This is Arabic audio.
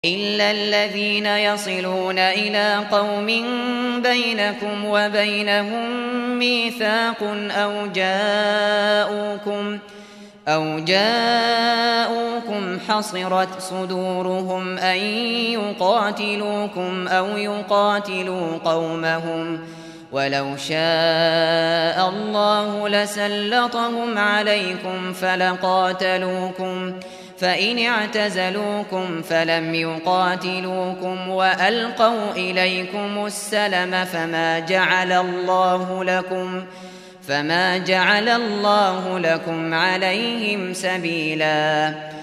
إلا الذين يصلون إلى قوم بينكم وبينهم ميثاق أو جاءوكم حصرت صدورهم أن يقاتلوكم أو يقاتلوا قومهم ولو شاء الله لسلطهم عليكم فلقاتلوكم فإن اعتزلوكم فلم يقاتلوكم وألقوا إليكم السلم فما جعل الله لكم عليهم سبيلا